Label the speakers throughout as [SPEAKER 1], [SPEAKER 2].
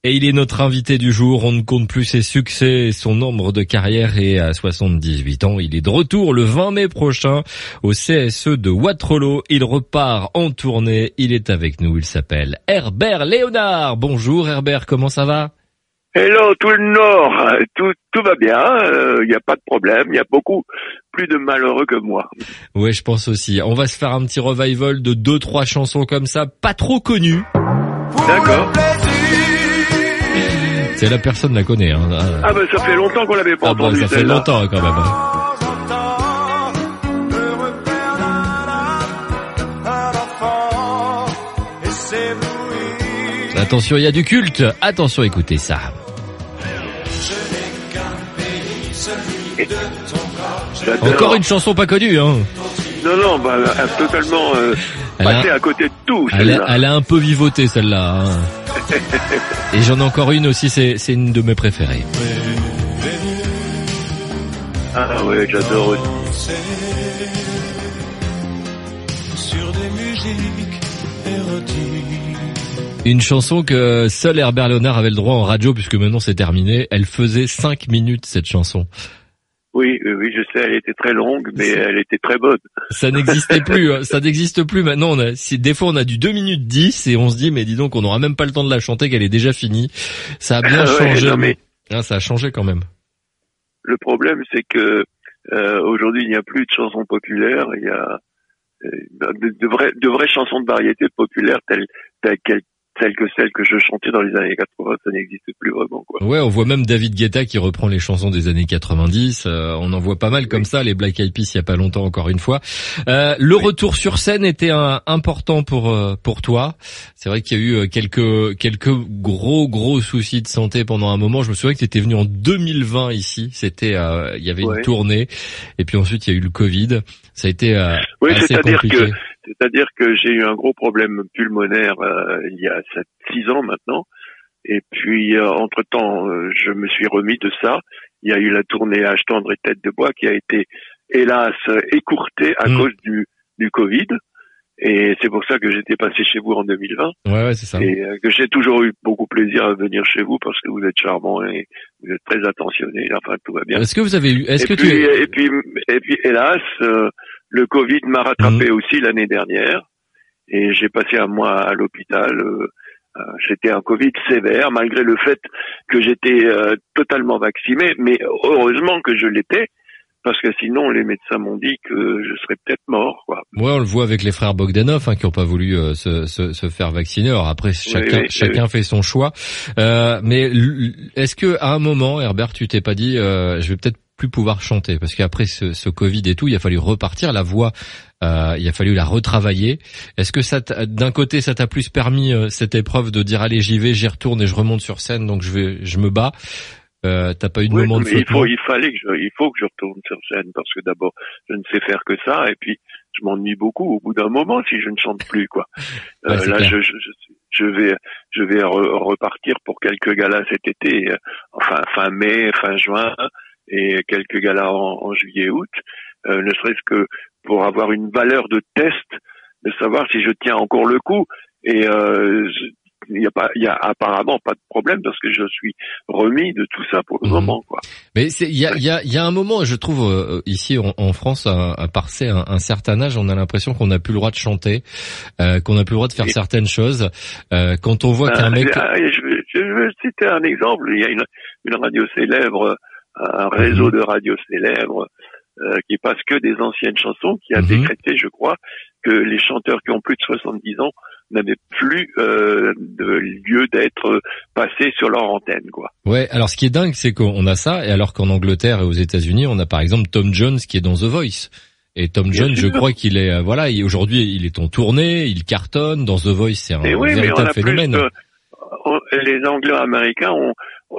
[SPEAKER 1] Et il est notre invité du jour. On ne compte plus ses succès et son nombre de carrières, et à 78 ans, il est de retour le 20 mai prochain au CSE de Wattrelos. Il repart en tournée. Il est avec nous. Il s'appelle Herbert Léonard. Bonjour Herbert, comment ça va?
[SPEAKER 2] Hello tout le Nord, tout va bien, il n'y a pas de problème, il y a beaucoup plus de malheureux que moi.
[SPEAKER 1] Ouais, je pense aussi. On va se faire un petit revival de 2-3 chansons comme ça, pas trop connues.
[SPEAKER 2] D'accord.
[SPEAKER 1] C'est la personne la connaît. Hein.
[SPEAKER 2] Ah ben ça fait longtemps qu'on l'avait pas entendu.
[SPEAKER 1] Ça fait longtemps quand même. Attention, il y a du culte. Attention, écoutez ça. Encore une chanson pas connue, hein.
[SPEAKER 2] Non, totalement passé à côté de tout.
[SPEAKER 1] Elle a un peu vivoté celle-là. Hein. Et j'en ai encore une aussi, c'est une de mes préférées.
[SPEAKER 2] Ah ouais, j'adore aussi.
[SPEAKER 3] Sur des musiques érotiques.
[SPEAKER 1] Une chanson que seul Herbert Léonard avait le droit en radio, puisque maintenant c'est terminé. Elle faisait 5 minutes, cette chanson.
[SPEAKER 2] Oui, je sais, elle était très longue, mais elle était très bonne.
[SPEAKER 1] Ça n'existait plus, ça n'existe plus maintenant. Des fois on a du 2 minutes 10 et on se dit, mais dis donc, on n'aura même pas le temps de la chanter, qu'elle est déjà finie. Ça a bien changé.
[SPEAKER 2] Non, mais
[SPEAKER 1] ça a changé quand même.
[SPEAKER 2] Le problème, c'est que aujourd'hui, il n'y a plus de chansons populaires, il y a de vraies chansons de variété populaires telles que celles que je chantais dans les années 80, ça n'existe plus vraiment, quoi.
[SPEAKER 1] Ouais, on voit même David Guetta qui reprend les chansons des années 90. On en voit pas mal comme ça, les Black Eyed Peas il y a pas longtemps encore une fois. Le retour sur scène était important pour toi. C'est vrai qu'il y a eu quelques gros soucis de santé pendant un moment. Je me souviens que tu étais venu en 2020 ici. C'était il y avait une tournée et puis ensuite il y a eu le Covid. Ça a été assez compliqué.
[SPEAKER 2] C'est-à-dire que j'ai eu un gros problème pulmonaire il y a 6 ans maintenant. Et puis, entre-temps, je me suis remis de ça. Il y a eu la tournée Âge tendre et tête de bois qui a été, hélas, écourtée à cause du Covid. Et c'est pour ça que j'étais passé chez vous en 2020.
[SPEAKER 1] Ouais, c'est ça.
[SPEAKER 2] Et que j'ai toujours eu beaucoup plaisir à venir chez vous parce que vous êtes charmant et vous êtes très attentionné. Enfin, tout va bien.
[SPEAKER 1] Est-ce que vous avez eu,
[SPEAKER 2] et puis, hélas, le Covid m'a rattrapé aussi l'année dernière. Et j'ai passé un mois à l'hôpital. C'était un Covid sévère, malgré le fait que j'étais totalement vacciné. Mais heureusement que je l'étais. Parce que sinon, les médecins m'ont dit que je serais peut-être mort, quoi.
[SPEAKER 1] Ouais, on le voit avec les frères Bogdanov, qui n'ont pas voulu se faire vacciner. Alors après, chacun fait son choix. Mais est-ce que à un moment, Herbert, tu t'es pas dit, je vais peut-être plus pouvoir chanter, parce qu'après ce Covid et tout, il a fallu repartir la voix. Il a fallu la retravailler. Est-ce que d'un côté, ça t'a plus permis cette épreuve de dire allez, j'y vais, j'y retourne et je remonte sur scène, donc je me bats. T'as pas eu de moment de flottement?
[SPEAKER 2] Il faut que je retourne sur scène parce que d'abord je ne sais faire que ça et puis je m'ennuie beaucoup au bout d'un moment si je ne chante plus, quoi.
[SPEAKER 1] Ouais,
[SPEAKER 2] là je vais repartir pour quelques galas cet été, enfin fin mai, fin juin et quelques galas en juillet août, ne serait-ce que pour avoir une valeur de test, de savoir si je tiens encore le coup et il y a apparemment pas de problème parce que je suis remis de tout ça pour le moment, quoi.
[SPEAKER 1] Mais il y a un moment, je trouve, ici en France, à passer un certain âge, on a l'impression qu'on n'a plus le droit de chanter, qu'on n'a plus le droit de faire certaines choses. Quand on voit qu'un mec...
[SPEAKER 2] Je veux citer un exemple. Il y a une radio célèbre, un réseau de radios célèbres, qui passe que des anciennes chansons, qui a décrété, je crois, que les chanteurs qui ont plus de 70 ans n'avaient plus de lieu d'être passés sur leur antenne, quoi.
[SPEAKER 1] Ouais, alors ce qui est dingue, c'est qu'on a ça, et alors qu'en Angleterre et aux États-Unis, on a par exemple Tom Jones qui est dans The Voice. Et Tom Jones, je crois qu'il est, aujourd'hui, il est en tournée, il cartonne dans The Voice, c'est un véritable phénomène.
[SPEAKER 2] Les Anglo-Américains ont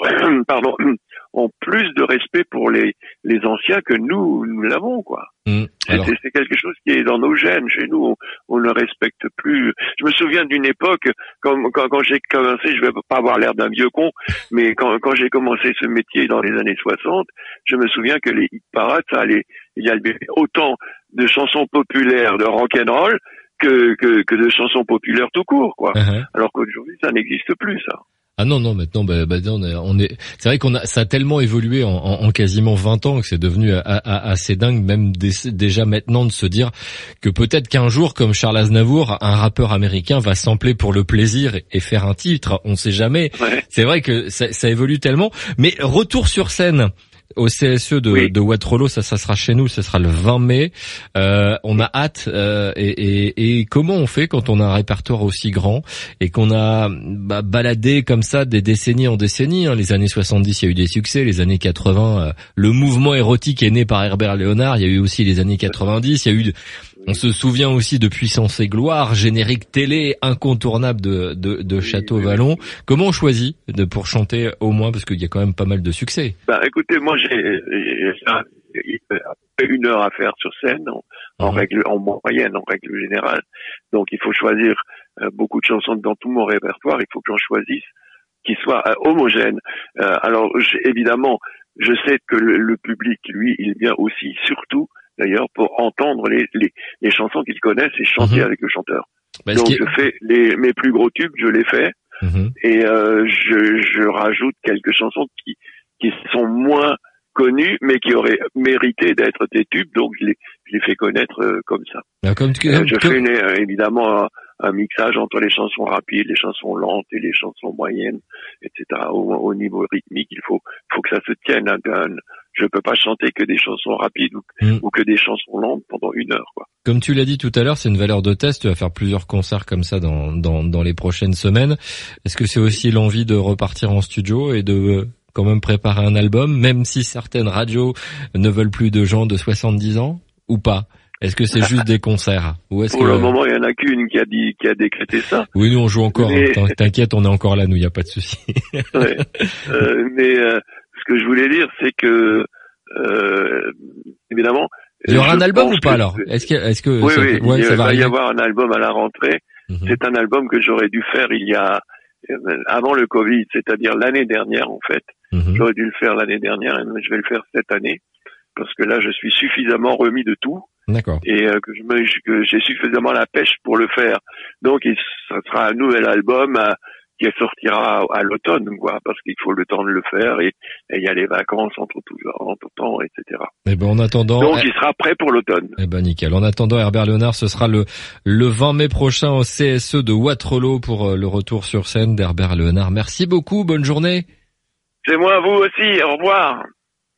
[SPEAKER 2] plus de respect pour les anciens que nous l'avons, quoi. C'est quelque chose qui est dans nos gènes. Chez nous, on ne respecte plus. Je me souviens d'une époque, quand j'ai commencé, je vais pas avoir l'air d'un vieux con, mais quand j'ai commencé ce métier dans les années 60, je me souviens que les hit parades, il y avait autant de chansons populaires de rock'n'roll que de chansons populaires tout court, quoi. Alors qu'aujourd'hui, ça n'existe plus, ça.
[SPEAKER 1] Ah non, maintenant, on est. C'est vrai ça a tellement évolué en quasiment 20 ans que c'est devenu assez dingue, même déjà maintenant de se dire que peut-être qu'un jour, comme Charles Aznavour, un rappeur américain va sampler pour le plaisir et faire un titre. On sait jamais. Ouais. C'est vrai que ça évolue tellement. Mais retour sur scène. Au CSE de Watt-Rollo, ça sera chez nous, ce sera le 20 mai. On a hâte. Et comment on fait quand on a un répertoire aussi grand et qu'on a baladé comme ça des décennies en décennies, hein. Les années 70, il y a eu des succès. Les années 80, le mouvement érotique est né par Herbert Léonard. Il y a eu aussi les années 90. Il y a eu, on se souvient aussi de Puissance et Gloire, générique télé incontournable de Château Vallon. Comment on choisit pour chanter au moins, parce qu'il y a quand même pas mal de succès?
[SPEAKER 2] Écoutez, moi j'ai 1 heure à faire sur scène en moyenne, en règle générale. Donc il faut choisir beaucoup de chansons dans tout mon répertoire. Il faut que j'en choisisse qui soient homogènes. Alors évidemment, je sais que le public, lui, il vient aussi surtout d'ailleurs pour entendre les chansons qu'ils connaissent et chanter avec le chanteur. Donc je fais mes plus gros tubes, je les fais et je rajoute quelques chansons qui sont moins connues mais qui auraient mérité d'être des tubes, donc je les fais connaître comme ça. Je fais évidemment un mixage entre les chansons rapides, les chansons lentes et les chansons moyennes, etc. Au niveau rythmique, il faut que ça se tienne. Je peux pas chanter que des chansons rapides ou que des chansons lentes pendant 1 heure, quoi.
[SPEAKER 1] Comme tu l'as dit tout à l'heure, c'est une valeur de test. Tu vas faire plusieurs concerts comme ça dans les prochaines semaines. Est-ce que c'est aussi l'envie de repartir en studio et de quand même préparer un album, même si certaines radios ne veulent plus de gens de 70 ans ou pas? Est-ce que c'est juste des concerts? Ou est-ce
[SPEAKER 2] Pour le moment, il y en a qu'une qui a décrété ça.
[SPEAKER 1] Oui, nous on joue encore. Mais... T'inquiète, on est encore là, nous, il y a pas de souci.
[SPEAKER 2] Ouais. Mais ce que je voulais dire, c'est que évidemment.
[SPEAKER 1] Il y aura un album ou pas alors? Est-ce que
[SPEAKER 2] oui,
[SPEAKER 1] ça va
[SPEAKER 2] y avoir un album à la rentrée. C'est un album que j'aurais dû faire avant le Covid, c'est-à-dire l'année dernière en fait. J'aurais dû le faire l'année dernière, et je vais le faire cette année parce que là je suis suffisamment remis de tout.
[SPEAKER 1] D'accord.
[SPEAKER 2] Et que j'ai suffisamment la pêche pour le faire. Donc ça sera un nouvel album qui sortira à l'automne, quoi, parce qu'il faut le temps de le faire et il y a les vacances entre temps, etc.
[SPEAKER 1] Eh ben en attendant,
[SPEAKER 2] donc il sera prêt pour l'automne.
[SPEAKER 1] Eh ben nickel. En attendant, Herbert Léonard, ce sera le 20 mai prochain au CSE de Watt-Rollo pour le retour sur scène d'Herbert Léonard. Merci beaucoup, bonne journée.
[SPEAKER 2] C'est moi, vous aussi, au revoir.